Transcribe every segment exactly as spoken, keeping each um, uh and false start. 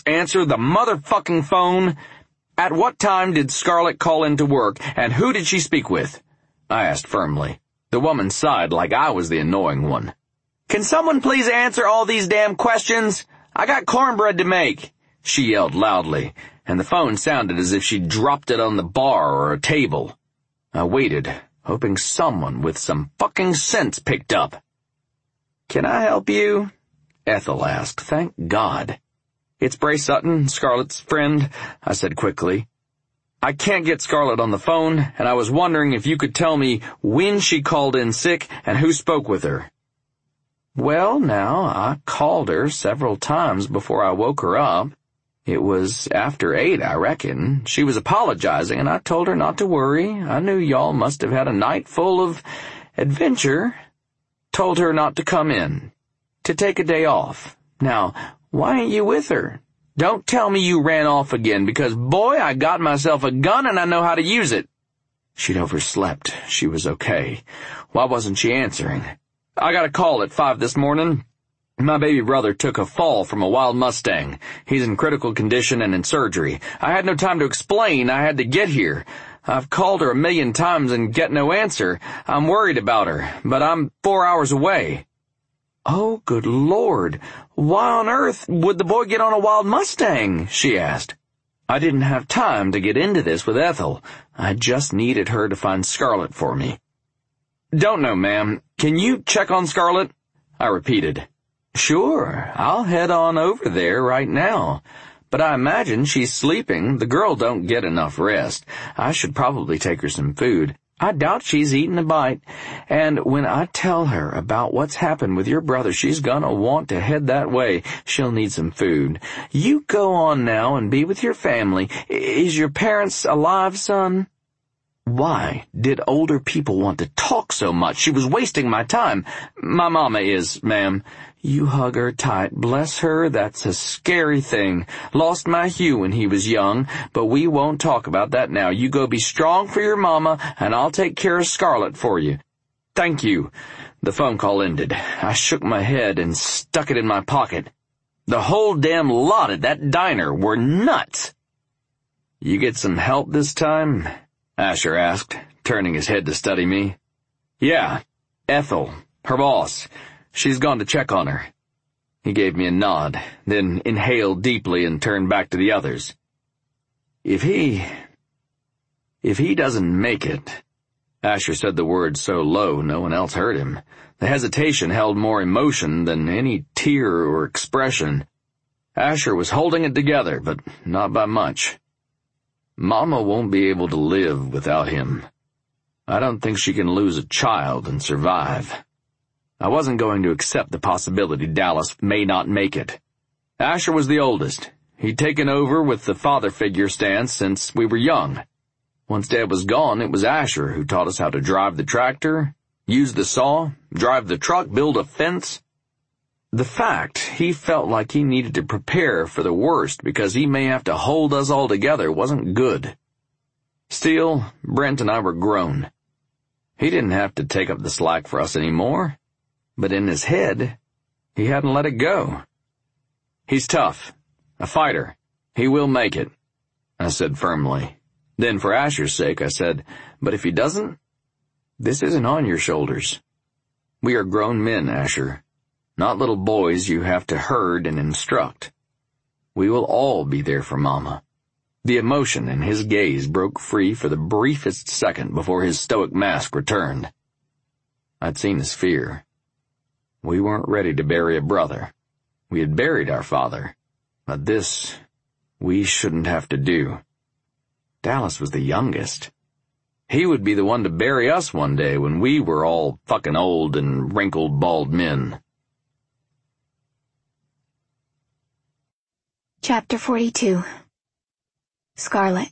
answer the motherfucking phone? At what time did Scarlett call into work, and who did she speak with? I asked firmly. The woman sighed like I was the annoying one. Can someone please answer all these damn questions? I got cornbread to make, she yelled loudly, and the phone sounded as if she'd dropped it on the bar or a table. I waited, hoping someone with some fucking sense picked up. Can I help you? Ethel asked. Thank God. It's Bray Sutton, Scarlett's friend, I said quickly. I can't get Scarlett on the phone, and I was wondering if you could tell me when she called in sick and who spoke with her. Well, now, I called her several times before I woke her up. It was after eight, I reckon. She was apologizing, and I told her not to worry. I knew y'all must have had a night full of adventure. Told her not to come in, to take a day off. Now, why ain't you with her? Don't tell me you ran off again, because, boy, I got myself a gun and I know how to use it. She'd overslept. She was okay. Why wasn't she answering? I got a call at five this morning. My baby brother took a fall from a wild Mustang. He's in critical condition and in surgery. I had no time to explain. I had to get here. I've called her a million times and get no answer. I'm worried about her, but I'm four hours away. Oh, good Lord. Why on earth would the boy get on a wild Mustang? She asked. I didn't have time to get into this with Ethel. I just needed her to find Scarlett for me. Don't know, ma'am. Can you check on Scarlett? I repeated. Sure, I'll head on over there right now. But I imagine she's sleeping. The girl don't get enough rest. I should probably take her some food. I doubt she's eaten a bite. And when I tell her about what's happened with your brother, she's gonna want to head that way. She'll need some food. You go on now and be with your family. Is your parents alive, son? Why did older people want to talk so much? She was wasting my time. My mama is, ma'am. You hug her tight. Bless her, that's a scary thing. Lost my Hugh when he was young, but we won't talk about that now. You go be strong for your mama, and I'll take care of Scarlett for you. Thank you. The phone call ended. I shook my head and stuck it in my pocket. The whole damn lot at that diner were nuts. You get some help this time? Asher asked, turning his head to study me. Yeah, Ethel, her boss. She's gone to check on her. He gave me a nod, then inhaled deeply and turned back to the others. If he... if he doesn't make it... Asher said the word so low no one else heard him. The hesitation held more emotion than any tear or expression. Asher was holding it together, but not by much. Mama won't be able to live without him. I don't think she can lose a child and survive. I wasn't going to accept the possibility Dallas may not make it. Asher was the oldest. He'd taken over with the father figure stance since we were young. Once Dad was gone, it was Asher who taught us how to drive the tractor, use the saw, drive the truck, build a fence. The fact he felt like he needed to prepare for the worst because he may have to hold us all together wasn't good. Still, Brent and I were grown. He didn't have to take up the slack for us anymore. But in his head, he hadn't let it go. He's tough, a fighter. He will make it, I said firmly. Then for Asher's sake, I said, but if he doesn't, this isn't on your shoulders. We are grown men, Asher, not little boys you have to herd and instruct. We will all be there for Mama. The emotion in his gaze broke free for the briefest second before his stoic mask returned. I'd seen his fear. We weren't ready to bury a brother. We had buried our father. But this, we shouldn't have to do. Dallas was the youngest. He would be the one to bury us one day when we were all fucking old and wrinkled bald men. Chapter forty-two. Scarlett.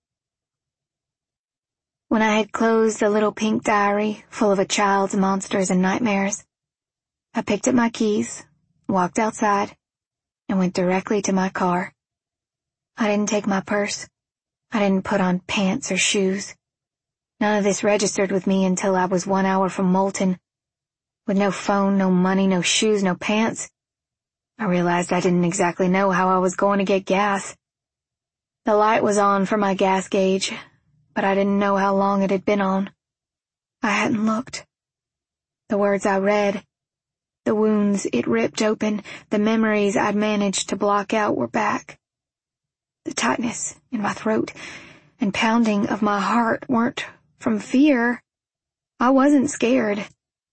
When I had closed the little pink diary full of a child's monsters and nightmares, I picked up my keys, walked outside, and went directly to my car. I didn't take my purse. I didn't put on pants or shoes. None of this registered with me until I was one hour from Moulton. With no phone, no money, no shoes, no pants. I realized I didn't exactly know how I was going to get gas. The light was on for my gas gauge, but I didn't know how long it had been on. I hadn't looked. The words I read, the wounds it ripped open, the memories I'd managed to block out were back. The tightness in my throat and pounding of my heart weren't from fear. I wasn't scared.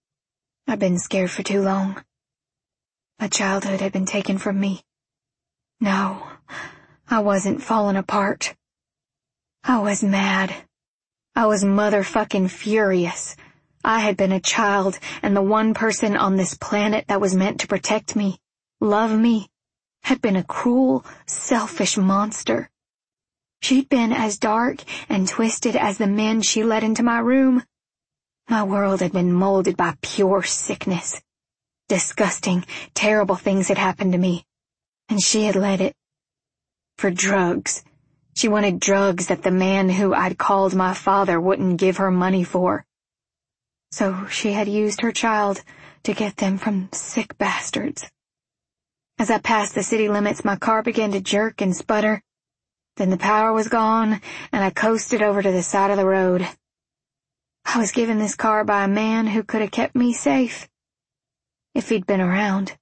I'd been scared for too long. My childhood had been taken from me. No, I wasn't falling apart. I was mad. I was motherfucking furious. I had been a child, and the one person on this planet that was meant to protect me, love me, had been a cruel, selfish monster. She'd been as dark and twisted as the men she let into my room. My world had been molded by pure sickness. Disgusting, terrible things had happened to me, and she had led it. For drugs. She wanted drugs that the man who I'd called my father wouldn't give her money for. So she had used her child to get them from sick bastards. As I passed the city limits, my car began to jerk and sputter. Then the power was gone, and I coasted over to the side of the road. I was given this car by a man who could have kept me safe. If he'd been around.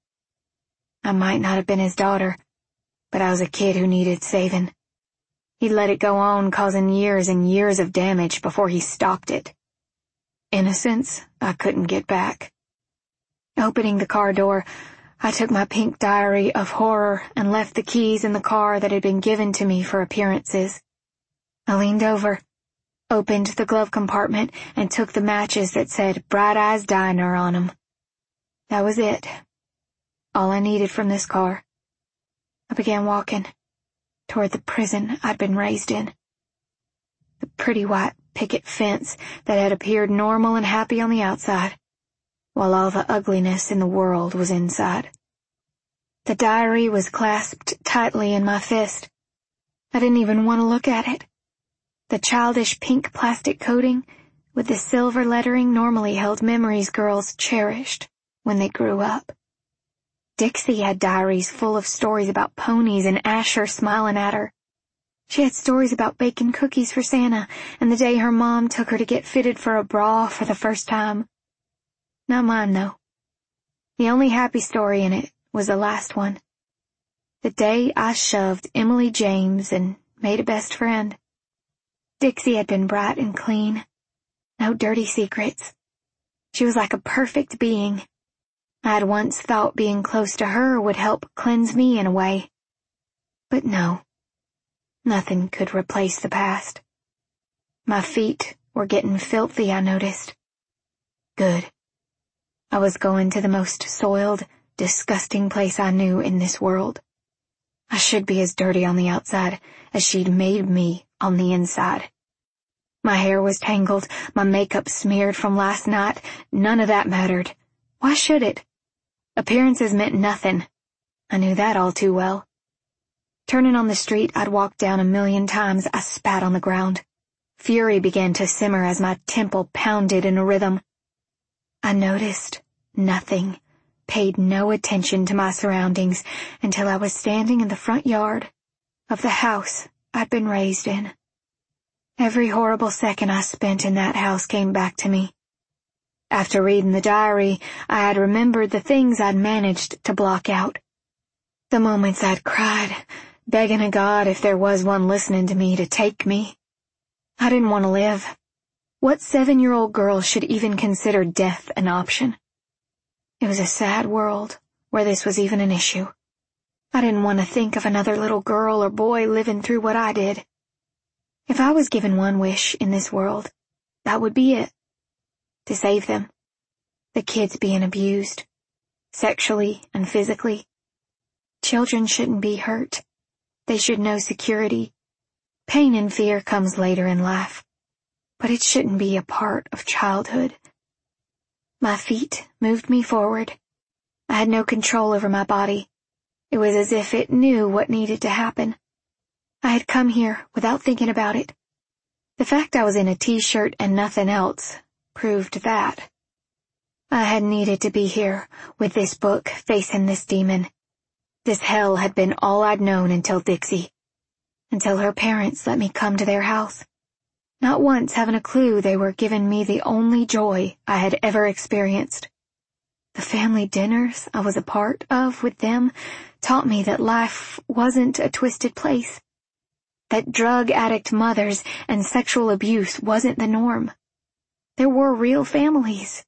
I might not have been his daughter, but I was a kid who needed saving. He'd let it go on, causing years and years of damage before he stopped it. Innocence I couldn't get back. Opening the car door, I took my pink diary of horror and left the keys in the car that had been given to me for appearances. I leaned over, opened the glove compartment, and took the matches that said Bright Eyes Diner on them. That was it. All I needed from this car. I began walking toward the prison I'd been raised in. The pretty white picket fence that had appeared normal and happy on the outside, while all the ugliness in the world was inside. The diary was clasped tightly in my fist. I didn't even want to look at it. The childish pink plastic coating with the silver lettering normally held memories girls cherished when they grew up. Dixie had diaries full of stories about ponies and Asher smiling at her. She had stories about baking cookies for Santa and the day her mom took her to get fitted for a bra for the first time. Not mine, though. The only happy story in it was the last one. The day I shoved Emily James and made a best friend. Dixie had been bright and clean. No dirty secrets. She was like a perfect being. I had once thought being close to her would help cleanse me in a way. But no. Nothing could replace the past. My feet were getting filthy, I noticed. Good. I was going to the most soiled, disgusting place I knew in this world. I should be as dirty on the outside as she'd made me on the inside. My hair was tangled, my makeup smeared from last night. None of that mattered. Why should it? Appearances meant nothing. I knew that all too well. Turning on the street I'd walked down a million times, I spat on the ground. Fury began to simmer as my temple pounded in a rhythm. I noticed nothing, paid no attention to my surroundings until I was standing in the front yard of the house I'd been raised in. Every horrible second I spent in that house came back to me. After reading the diary, I had remembered the things I'd managed to block out. The moments I'd cried, begging a God, if there was one listening to me, to take me. I didn't want to live. What seven-year-old girl should even consider death an option? It was a sad world where this was even an issue. I didn't want to think of another little girl or boy living through what I did. If I was given one wish in this world, that would be it. To save them. The kids being abused, sexually and physically. Children shouldn't be hurt. They should know security. Pain and fear comes later in life, but it shouldn't be a part of childhood. My feet moved me forward. I had no control over my body. It was as if it knew what needed to happen. I had come here without thinking about it. The fact I was in a t-shirt and nothing else proved that. I had needed to be here with this book facing this demon. This hell had been all I'd known until Dixie. Until her parents let me come to their house. Not once having a clue they were giving me the only joy I had ever experienced. The family dinners I was a part of with them taught me that life wasn't a twisted place. That drug addict mothers and sexual abuse wasn't the norm. There were real families.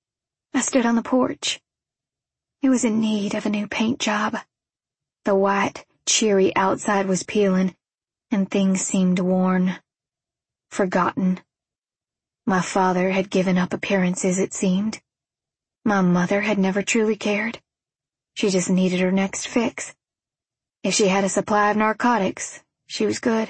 I stood on the porch. It was in need of a new paint job. The white, cheery outside was peeling, and things seemed worn, forgotten. My father had given up appearances, it seemed. My mother had never truly cared. She just needed her next fix. If she had a supply of narcotics, she was good.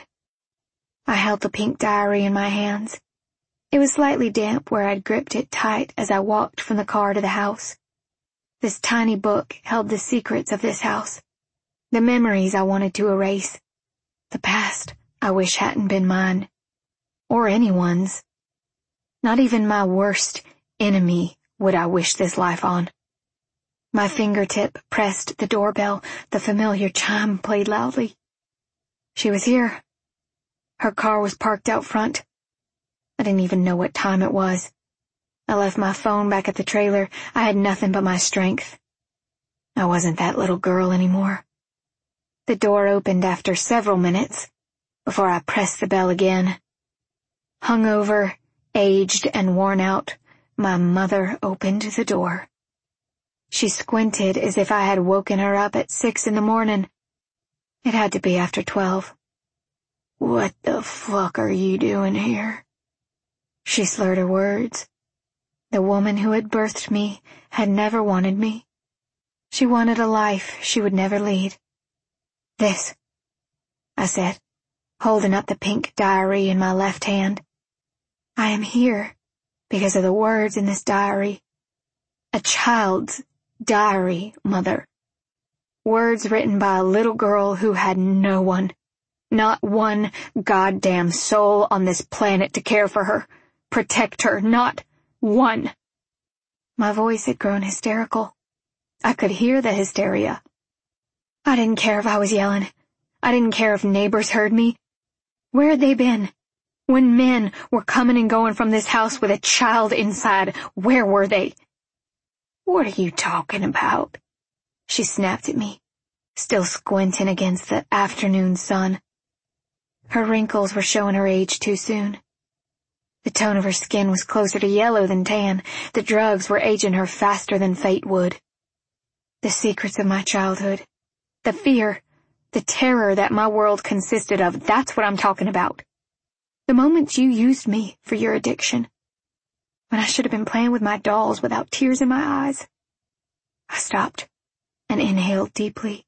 I held the pink diary in my hands. It was slightly damp where I'd gripped it tight as I walked from the car to the house. This tiny book held the secrets of this house, the memories I wanted to erase, the past I wish hadn't been mine, or anyone's. Not even my worst enemy would I wish this life on. My fingertip pressed the doorbell. The familiar chime played loudly. She was here. Her car was parked out front. I didn't even know what time it was. I left my phone back at the trailer. I had nothing but my strength. I wasn't that little girl anymore. The door opened after several minutes before I pressed the bell again. Hungover, aged, and worn out, my mother opened the door. She squinted as if I had woken her up at six in the morning. It had to be after twelve. "What the fuck are you doing here?" She slurred her words. The woman who had birthed me had never wanted me. She wanted a life she would never lead. "This," I said, holding up the pink diary in my left hand. "I am here because of the words in this diary. A child's diary, Mother. Words written by a little girl who had no one, not one goddamn soul on this planet to care for her, protect her, not one." My voice had grown hysterical. I could hear the hysteria. I didn't care if I was yelling. I didn't care if neighbors heard me. Where had they been? When men were coming and going from this house with a child inside, where were they? "What are you talking about?" She snapped at me, still squinting against the afternoon sun. Her wrinkles were showing her age too soon. The tone of her skin was closer to yellow than tan. The drugs were aging her faster than fate would. The secrets of my childhood, the fear, the terror that my world consisted of, that's what I'm talking about. The moments you used me for your addiction, when I should have been playing with my dolls without tears in my eyes. I stopped and inhaled deeply.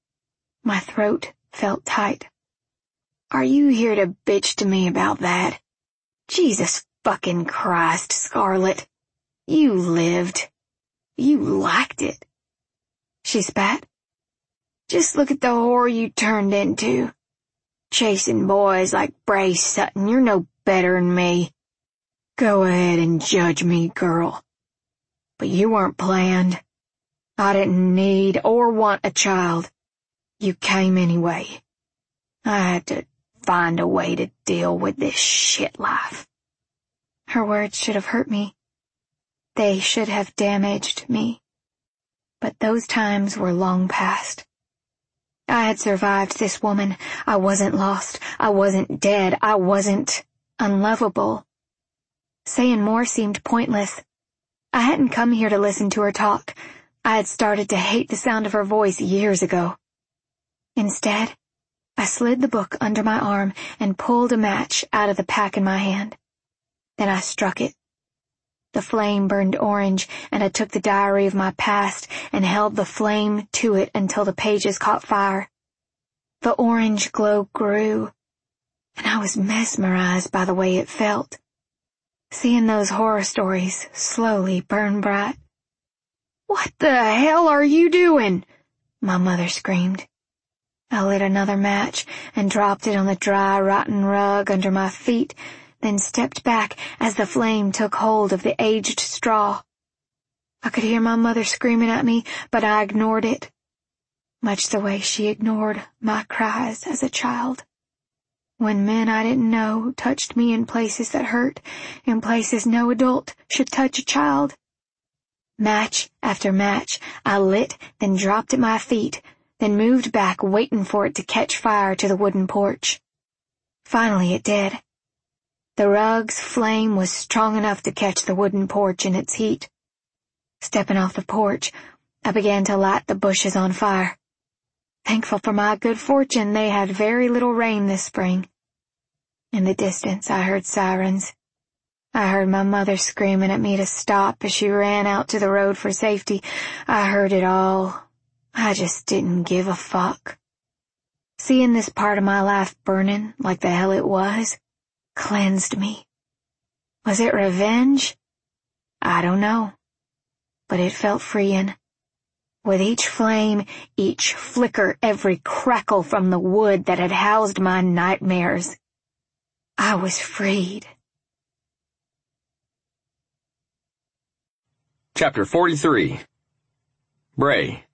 My throat felt tight. "Are you here to bitch to me about that? Jesus fucking Christ, Scarlett. You lived. You liked it." She spat. "Just look at the whore you turned into. Chasing boys like Bray Sutton, you're no better'n me. Go ahead and judge me, girl. But you weren't planned. I didn't need or want a child. You came anyway. I had to find a way to deal with this shit life." Her words should have hurt me. They should have damaged me. But those times were long past. I had survived this woman. I wasn't lost. I wasn't dead. I wasn't unlovable. Saying more seemed pointless. I hadn't come here to listen to her talk. I had started to hate the sound of her voice years ago. Instead, I slid the book under my arm and pulled a match out of the pack in my hand. Then I struck it. The flame burned orange, and I took the diary of my past and held the flame to it until the pages caught fire. The orange glow grew, and I was mesmerized by the way it felt, seeing those horror stories slowly burn bright. "What the hell are you doing?" my mother screamed. I lit another match and dropped it on the dry, rotten rug under my feet, then stepped back as the flame took hold of the aged straw. I could hear my mother screaming at me, but I ignored it. much the way she ignored my cries as a child. When men I didn't know touched me in places that hurt, in places no adult should touch a child. Match after match I lit, then dropped at my feet, then moved back waiting for it to catch fire to the wooden porch. Finally it did. The rug's flame was strong enough to catch the wooden porch in its heat. Stepping off the porch, I began to light the bushes on fire. Thankful for my good fortune, they had very little rain this spring. In the distance, I heard sirens. I heard my mother screaming at me to stop as she ran out to the road for safety. I heard it all. I just didn't give a fuck. Seeing this part of my life burning like the hell it was cleansed me. Was it revenge? I don't know. But it felt freeing. With each flame, each flicker, every crackle from the wood that had housed my nightmares, I was freed. Chapter forty-three. Bray.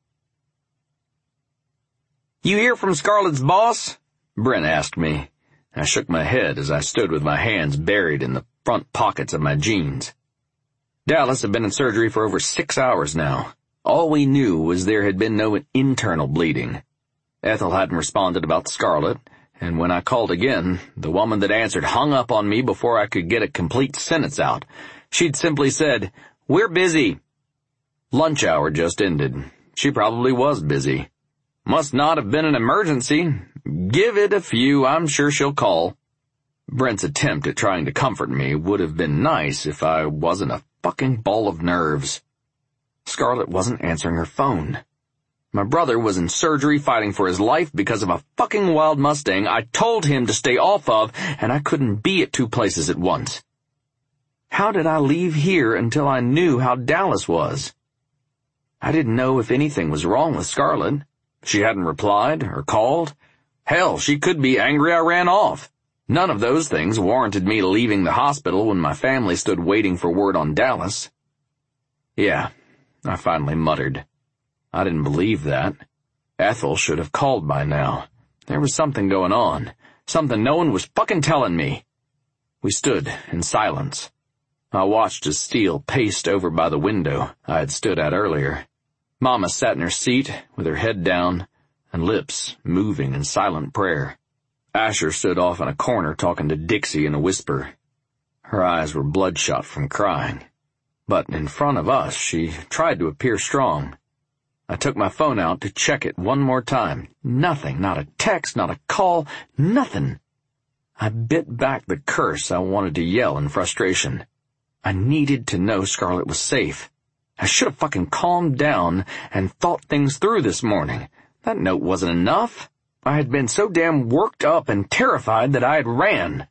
"You hear from Scarlett's boss?" Brent asked me. I shook my head as I stood with my hands buried in the front pockets of my jeans. Dallas had been in surgery for over six hours now. All we knew was there had been no internal bleeding. Ethel hadn't responded about Scarlett, and when I called again, the woman that answered hung up on me before I could get a complete sentence out. She'd simply said, "We're busy." Lunch hour just ended. She probably was busy. Must not have been an emergency. Give it a few, I'm sure she'll call. Brent's attempt at trying to comfort me would have been nice if I wasn't a fucking ball of nerves. Scarlett wasn't answering her phone. My brother was in surgery fighting for his life because of a fucking wild Mustang I told him to stay off of, and I couldn't be at two places at once. How did I leave here until I knew how Dallas was? I didn't know if anything was wrong with Scarlett. She hadn't replied or called. Hell, she could be angry I ran off. None of those things warranted me leaving the hospital when my family stood waiting for word on Dallas. Yeah, I finally muttered. I didn't believe that. Ethel should have called by now. There was something going on. Something no one was fucking telling me. We stood in silence. I watched as Steele paced over by the window I had stood at earlier. Mama sat in her seat with her head down and lips moving in silent prayer. Asher stood off in a corner talking to Dixie in a whisper. Her eyes were bloodshot from crying. But in front of us, she tried to appear strong. I took my phone out to check it one more time. Nothing, not a text, not a call, nothing. I bit back the curse I wanted to yell in frustration. I needed to know Scarlett was safe. I should have fucking calmed down and thought things through this morning. That note wasn't enough. I had been so damn worked up and terrified that I had ran.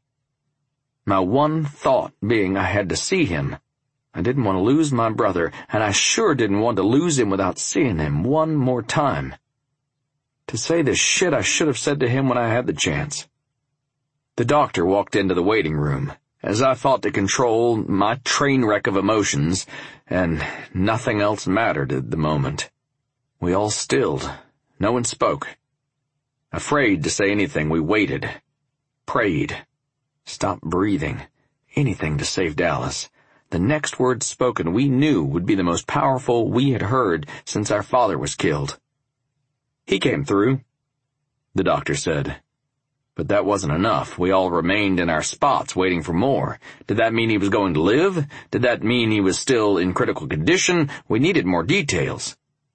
My one thought being I had to see him. I didn't want to lose my brother, and I sure didn't want to lose him without seeing him one more time. To say the shit I should have said to him when I had the chance. The doctor walked into the waiting room, as I fought to control my train wreck of emotions, and nothing else mattered at the moment. We all stilled. No one spoke. Afraid to say anything, we waited. Prayed. Stopped breathing. Anything to save Dallas. The next word spoken we knew would be the most powerful we had heard since our father was killed. "He came through," the doctor said. But that wasn't enough. We all remained in our spots waiting for more. Did that mean he was going to live? Did that mean he was still in critical condition? We needed more details.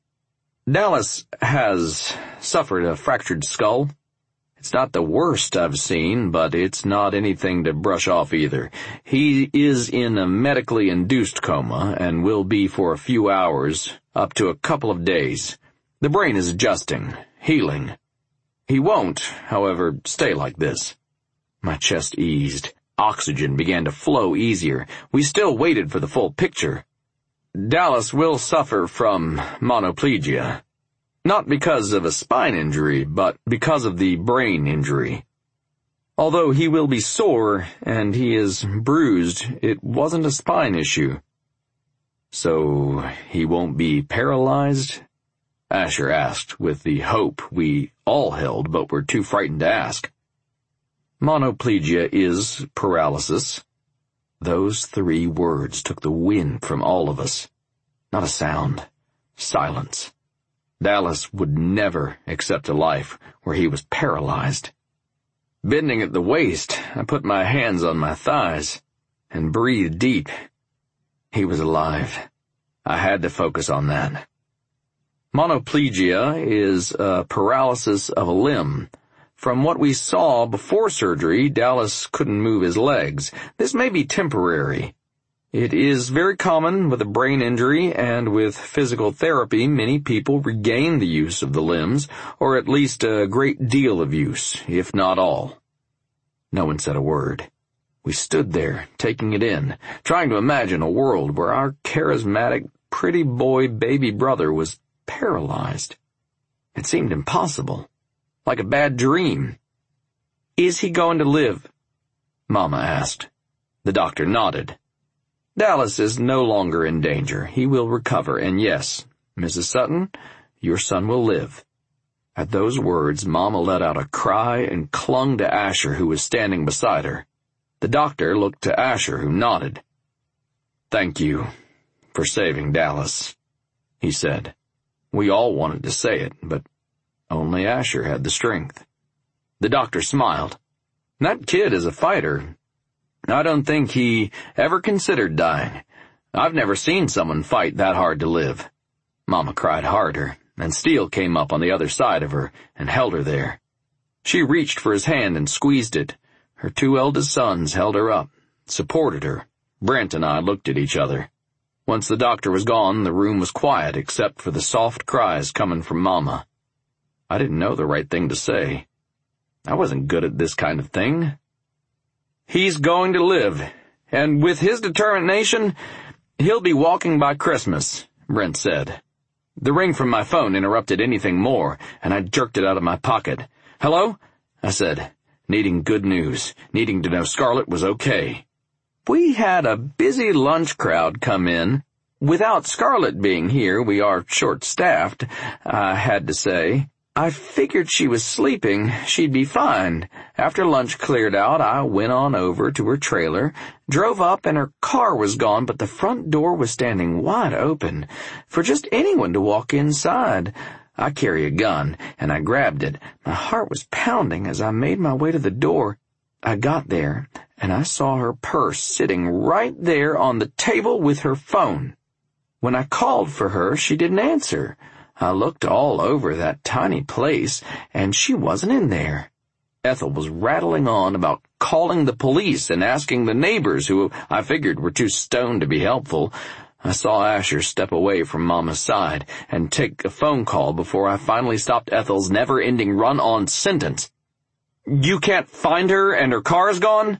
"Dallas has suffered a fractured skull. It's not the worst I've seen, but it's not anything to brush off either. He is in a medically induced coma and will be for a few hours, up to a couple of days. The brain is adjusting, healing. He won't, however, stay like this." My chest eased. Oxygen began to flow easier. We still waited for the full picture. "Dallas will suffer from monoplegia. Not because of a spine injury, but because of the brain injury. Although he will be sore and he is bruised, it wasn't a spine issue." "So he won't be paralyzed?" Asher asked, with the hope we all held but were too frightened to ask. Monoplegia is paralysis. Those three words took the wind from all of us. Not a sound. Silence. Dallas would never accept a life where he was paralyzed. Bending at the waist, I put my hands on my thighs and breathed deep. He was alive. I had to focus on that. Monoplegia is a paralysis of a limb. From what we saw before surgery, Dallas couldn't move his legs. This may be temporary. It is very common with a brain injury, and with physical therapy, many people regain the use of the limbs, or at least a great deal of use, if not all. No one said a word. We stood there, taking it in, trying to imagine a world where our charismatic, pretty boy baby brother was paralyzed. It seemed impossible, like a bad dream. "Is he going to live?" Mama asked. The doctor nodded. "Dallas is no longer in danger. He will recover, and yes, Missus Sutton, your son will live." At those words, Mama let out a cry and clung to Asher, who was standing beside her. The doctor looked to Asher, who nodded. "Thank you for saving Dallas," he said. We all wanted to say it, but only Asher had the strength. The doctor smiled. "That kid is a fighter. I don't think he ever considered dying. I've never seen someone fight that hard to live." Mama cried harder, and Steele came up on the other side of her and held her there. She reached for his hand and squeezed it. Her two eldest sons held her up, supported her. Brent and I looked at each other. Once the doctor was gone, the room was quiet except for the soft cries coming from Mama. I didn't know the right thing to say. I wasn't good at this kind of thing. "He's going to live, and with his determination, he'll be walking by Christmas," Brent said. The ring from my phone interrupted anything more, and I jerked it out of my pocket. "Hello?" I said, needing good news, needing to know Scarlett was okay. We had a busy lunch crowd come in. Without Scarlett being here, we are short-staffed, I had to say. I figured she was sleeping. She'd be fine. After lunch cleared out, I went on over to her trailer, drove up, and her car was gone, but the front door was standing wide open for just anyone to walk inside. I carry a gun, and I grabbed it. My heart was pounding as I made my way to the door. I got there, and I saw her purse sitting right there on the table with her phone. When I called for her, she didn't answer. I looked all over that tiny place, and she wasn't in there. Ethel was rattling on about calling the police and asking the neighbors, who I figured were too stoned to be helpful. I saw Asher step away from Mama's side and take a phone call before I finally stopped Ethel's never-ending run-on sentence. "You can't find her and her car's gone?"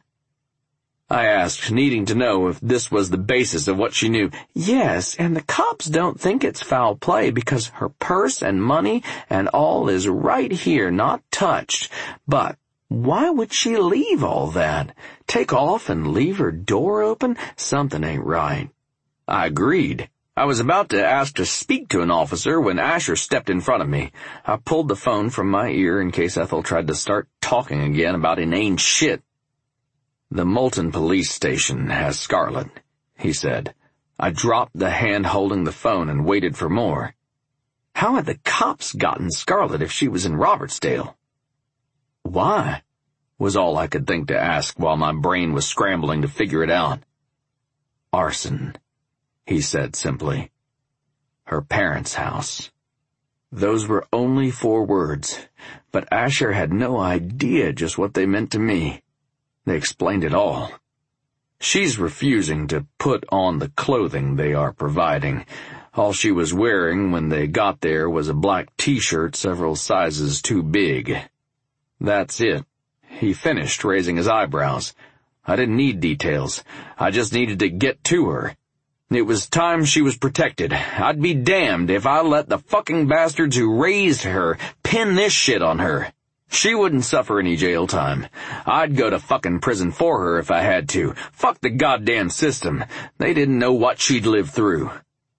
I asked, needing to know if this was the basis of what she knew. "Yes, and the cops don't think it's foul play because her purse and money and all is right here, not touched. But why would she leave all that? Take off and leave her door open? Something ain't right." I agreed. I was about to ask to speak to an officer when Asher stepped in front of me. I pulled the phone from my ear in case Ethel tried to start talking again about inane shit. "The Moulton police station has Scarlett," he said. I dropped the hand holding the phone and waited for more. How had the cops gotten Scarlett if she was in Robertsdale? "Why?" was all I could think to ask while my brain was scrambling to figure it out. "Arson," he said simply. "Her parents' house." Those were only four words, but Asher had no idea just what they meant to me. They explained it all. "She's refusing to put on the clothing they are providing. All she was wearing when they got there was a black t-shirt several sizes too big. That's it." He finished, raising his eyebrows. I didn't need details. I just needed to get to her. It was time she was protected. I'd be damned if I let the fucking bastards who raised her pin this shit on her. She wouldn't suffer any jail time. I'd go to fucking prison for her if I had to. Fuck the goddamn system. They didn't know what she'd lived through.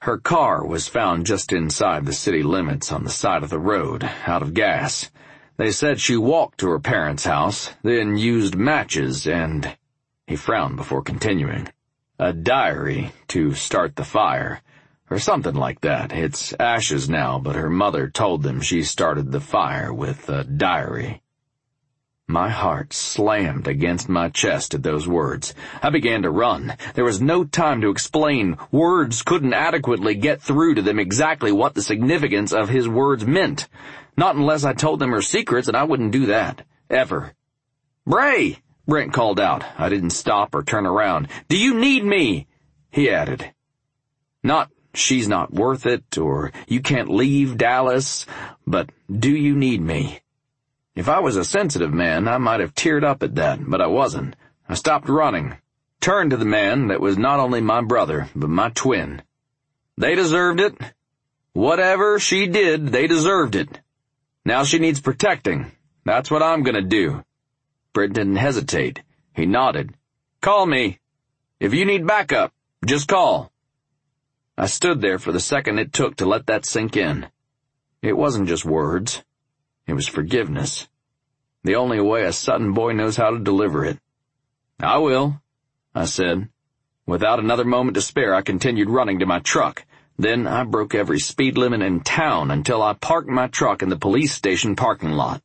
Her car was found just inside the city limits on the side of the road, out of gas. They said she walked to her parents' house, then used matches and... He frowned before continuing. A diary to start the fire, or something like that. It's ashes now, but her mother told them she started the fire with a diary. My heart slammed against my chest at those words. I began to run. There was no time to explain. Words couldn't adequately get through to them exactly what the significance of his words meant. Not unless I told them her secrets, and I wouldn't do that. Ever. "Bray!" Brent called out. I didn't stop or turn around. "Do you need me?" He added. Not, "She's not worth it," or "You can't leave Dallas," but, "Do you need me?" If I was a sensitive man, I might have teared up at that, but I wasn't. I stopped running, turned to the man that was not only my brother, but my twin. They deserved it. Whatever she did, they deserved it. Now she needs protecting. That's what I'm gonna do. Brent didn't hesitate. He nodded. "Call me. If you need backup, just call." I stood there for the second it took to let that sink in. It wasn't just words. It was forgiveness. The only way a Sutton boy knows how to deliver it. "I will," I said. Without another moment to spare, I continued running to my truck. Then I broke every speed limit in town until I parked my truck in the police station parking lot.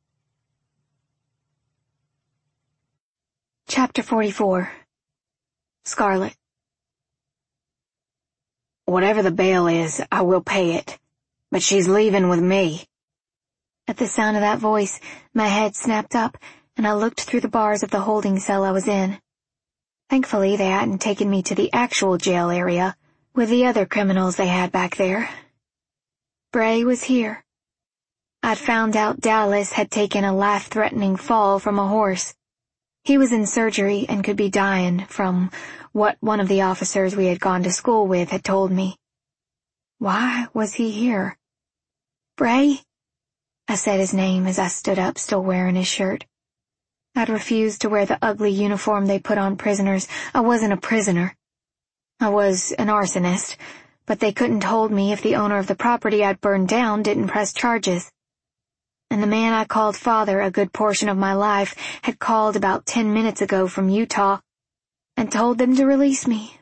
Chapter forty-four. Scarlett. "Whatever the bail is, I will pay it. But she's leaving with me." At the sound of that voice, my head snapped up, and I looked through the bars of the holding cell I was in. Thankfully, they hadn't taken me to the actual jail area, with the other criminals they had back there. Bray was here. I'd found out Dallas had taken a life-threatening fall from a horse. He was in surgery and could be dying, from what one of the officers we had gone to school with had told me. Why was he here? "Bray?" I said his name as I stood up, still wearing his shirt. I'd refused to wear the ugly uniform they put on prisoners. I wasn't a prisoner. I was an arsonist, but they couldn't hold me if the owner of the property I'd burned down didn't press charges. And the man I called father a good portion of my life had called about ten minutes ago from Utah and told them to release me.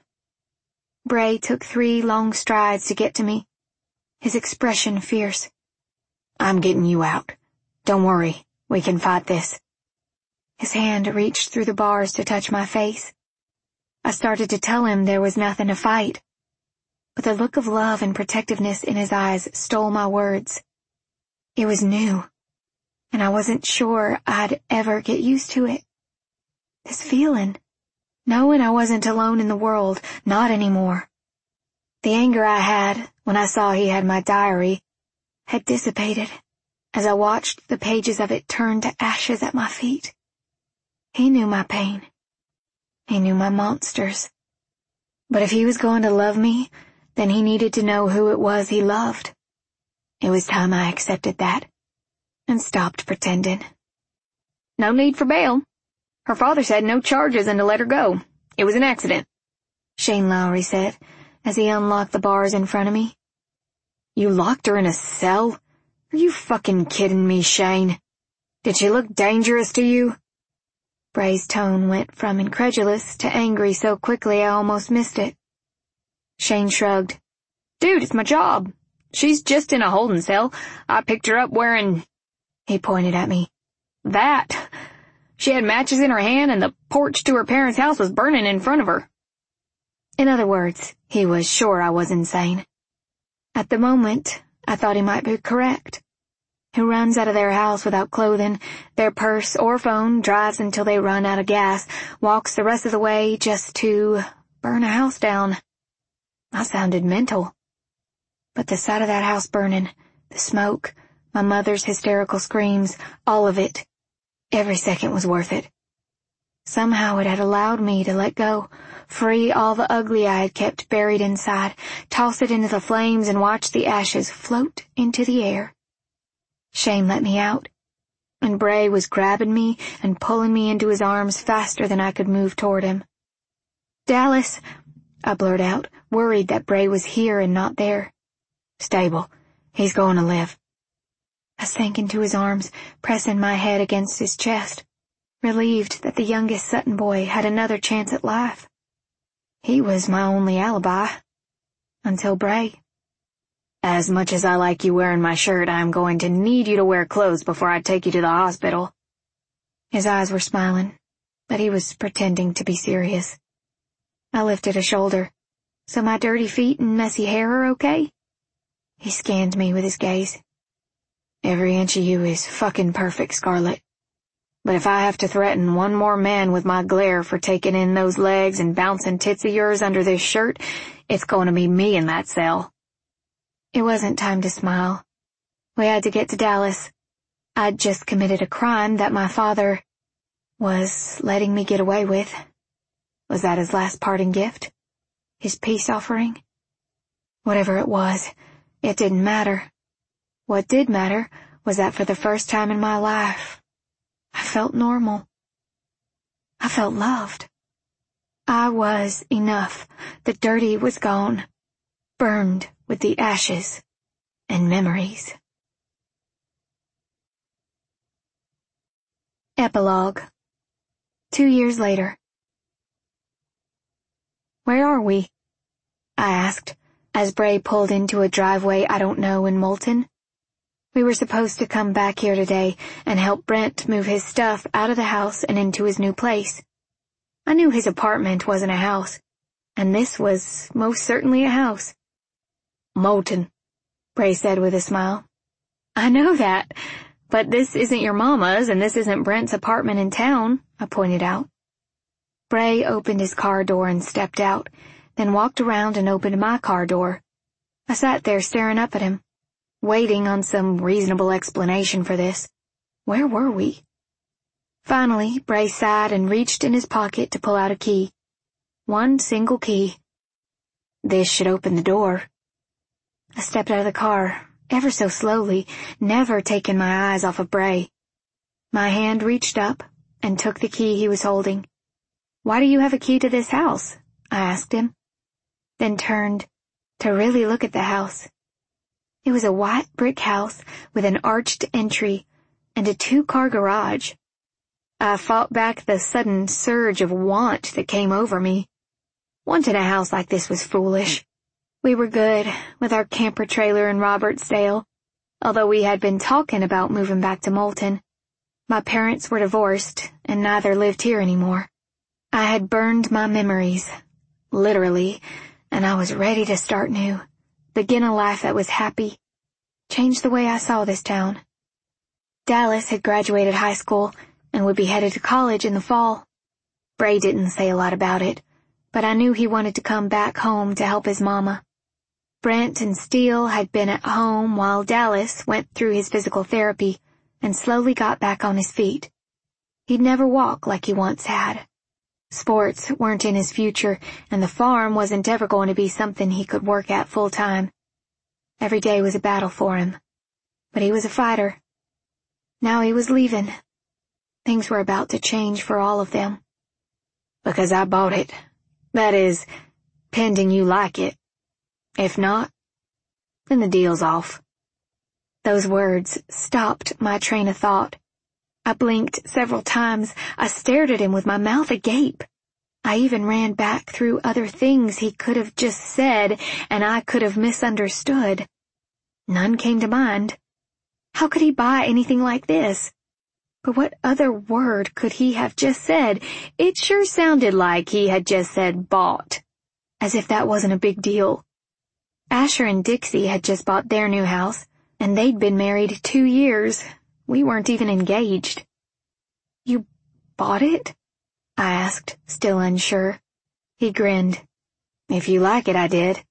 Bray took three long strides to get to me, his expression fierce. "I'm getting you out. Don't worry, we can fight this." His hand reached through the bars to touch my face. I started to tell him there was nothing to fight, but the look of love and protectiveness in his eyes stole my words. It was new, and I wasn't sure I'd ever get used to it. This feeling, knowing I wasn't alone in the world, not anymore. The anger I had when I saw he had my diary had dissipated as I watched the pages of it turn to ashes at my feet. He knew my pain. He knew my monsters. But if he was going to love me, then he needed to know who it was he loved. It was time I accepted that and stopped pretending. "No need for bail. Her father said no charges and to let her go. It was an accident," Shane Lowry said as he unlocked the bars in front of me. "You locked her in a cell? Are you fucking kidding me, Shane? Did she look dangerous to you?" Bray's tone went from incredulous to angry so quickly I almost missed it. Shane shrugged. "Dude, it's my job. She's just in a holding cell. I picked her up wearing..." He pointed at me. "That. She had matches in her hand and the porch to her parents' house was burning in front of her." In other words, he was sure I was insane. At the moment, I thought he might be correct. Who runs out of their house without clothing, their purse or phone, drives until they run out of gas, walks the rest of the way just to burn a house down? I sounded mental. But the sight of that house burning, the smoke, my mother's hysterical screams, all of it, every second was worth it. Somehow it had allowed me to let go, free all the ugly I had kept buried inside, toss it into the flames and watch the ashes float into the air. Shane let me out, and Bray was grabbing me and pulling me into his arms faster than I could move toward him. "Dallas, I blurted out, worried that Bray was here and not there. Stable. He's going to live. I sank into his arms, pressing my head against his chest, relieved that the youngest Sutton boy had another chance at life. He was my only alibi. Until Bray. As much as I like you wearing my shirt, I'm going to need you to wear clothes before I take you to the hospital. His eyes were smiling, but he was pretending to be serious. I lifted a shoulder. So my dirty feet and messy hair are okay? He scanned me with his gaze. Every inch of you is fucking perfect, Scarlett. But if I have to threaten one more man with my glare for taking in those legs and bouncing tits of yours under this shirt, it's going to be me in that cell. It wasn't time to smile. We had to get to Dallas. I'd just committed a crime that my father was letting me get away with. Was that his last parting gift? His peace offering? Whatever it was, it didn't matter. What did matter was that for the first time in my life, I felt normal. I felt loved. I was enough. The dirty was gone, burned with the ashes and memories. Epilogue. Two years later. Where are we? I asked, as Bray pulled into a driveway I don't know in Moulton. We were supposed to come back here today and help Brent move his stuff out of the house and into his new place. I knew his apartment wasn't a house, and this was most certainly a house. Moulton, Bray said with a smile. I know that, but this isn't your mama's and this isn't Brent's apartment in town, I pointed out. Bray opened his car door and stepped out, then walked around and opened my car door. I sat there staring up at him, waiting on some reasonable explanation for this. Where were we? Finally, Bray sighed and reached in his pocket to pull out a key. One single key. This should open the door. I stepped out of the car, ever so slowly, never taking my eyes off of Bray. My hand reached up and took the key he was holding. Why do you have a key to this house? I asked him, then turned to really look at the house. It was a white brick house with an arched entry and a two-car garage. I fought back the sudden surge of want that came over me. Wanting a house like this was foolish. We were good with our camper trailer in Robertsdale, although we had been talking about moving back to Moulton. My parents were divorced, and neither lived here anymore. I had burned my memories, literally, and I was ready to start new, begin a life that was happy, change the way I saw this town. Dallas had graduated high school and would be headed to college in the fall. Bray didn't say a lot about it, but I knew he wanted to come back home to help his mama. Brent and Steele had been at home while Dallas went through his physical therapy and slowly got back on his feet. He'd never walk like he once had. Sports weren't in his future, and the farm wasn't ever going to be something he could work at full time. Every day was a battle for him, but he was a fighter. Now he was leaving. Things were about to change for all of them. Because I bought it. That is, pending you like it. If not, then the deal's off. Those words stopped my train of thought. I blinked several times. I stared at him with my mouth agape. I even ran back through other things he could have just said and I could have misunderstood. None came to mind. How could he buy anything like this? But what other word could he have just said? It sure sounded like he had just said bought, as if that wasn't a big deal. Asher and Dixie had just bought their new house, and they'd been married two years. We weren't even engaged. You bought it? I asked, still unsure. He grinned. If you like it, I did.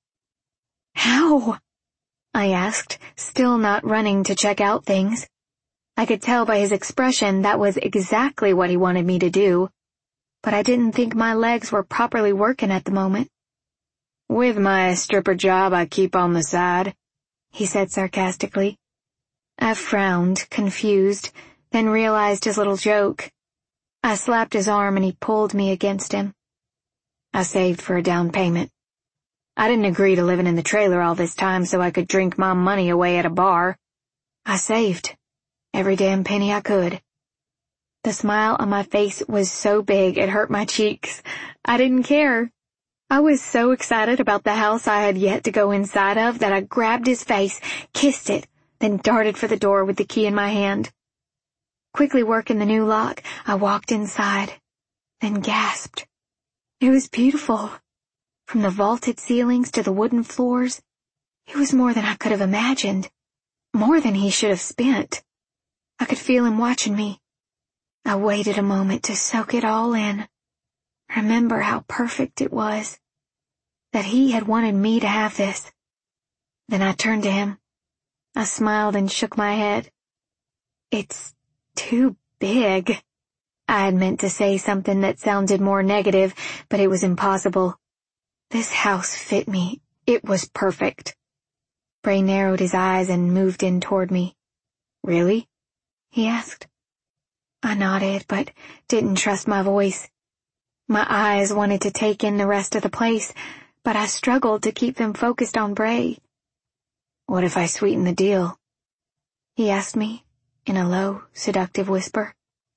How? I asked, still not running to check out things. I could tell by his expression that was exactly what he wanted me to do, but I didn't think my legs were properly working at the moment. With my stripper job I keep on the side, he said sarcastically. I frowned, confused, then realized his little joke. I slapped his arm and he pulled me against him. I saved for a down payment, I didn't agree to living in the trailer all this time so I could drink my money away at a bar. I saved every damn penny I could. The smile on my face was so big it hurt my cheeks. I didn't care. I was so excited about the house I had yet to go inside of that I grabbed his face, kissed it, then darted for the door with the key in my hand. Quickly working the new lock, I walked inside, then gasped. It was beautiful. From the vaulted ceilings to the wooden floors, it was more than I could have imagined. More than he should have spent. I could feel him watching me. I waited a moment to soak it all in. Remember how perfect it was. That he had wanted me to have this. Then I turned to him. I smiled and shook my head. It's too big. I had meant to say something that sounded more negative, but it was impossible. This house fit me. It was perfect. Bray narrowed his eyes and moved in toward me. Really? He asked. I nodded, but didn't trust my voice. My eyes wanted to take in the rest of the place, but I struggled to keep them focused on Bray. What if I sweeten the deal? He asked me, in a low, seductive whisper.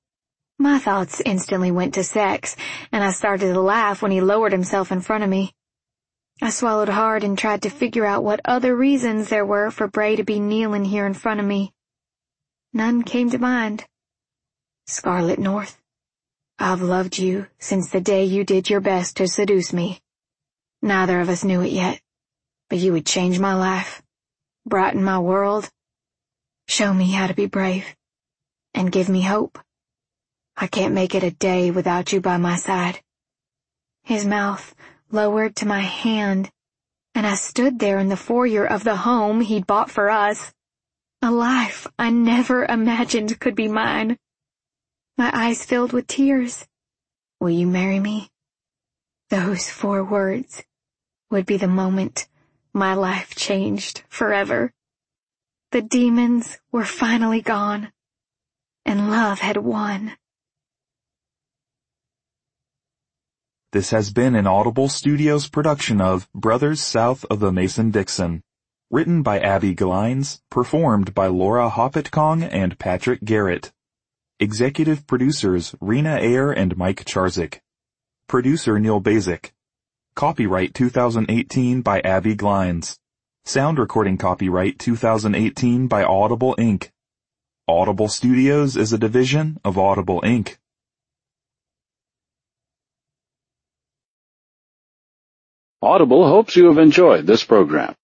My thoughts instantly went to sex, and I started to laugh when he lowered himself in front of me. I swallowed hard and tried to figure out what other reasons there were for Bray to be kneeling here in front of me. None came to mind. Scarlett North, I've loved you since the day you did your best to seduce me. Neither of us knew it yet, but you would change my life, brighten my world, show me how to be brave, and give me hope. I can't make it a day without you by my side. His mouth lowered to my hand, and I stood there in the foyer of the home he'd bought for us. A life I never imagined could be mine. My eyes filled with tears. Will you marry me? Those four words would be the moment my life changed forever. The demons were finally gone, and love had won. This has been an Audible Studios production of Brothers South of the Mason-Dixon. Written by Abby Glines, performed by Laura Hoppetkong and Patrick Garrett. Executive producers Rena Ayer and Mike Charzik. Producer Neil Basic. Copyright two thousand eighteen by Abby Glines. Sound recording copyright two thousand eighteen by Audible Incorporated. Audible Studios is a division of Audible Incorporated. Audible hopes you have enjoyed this program.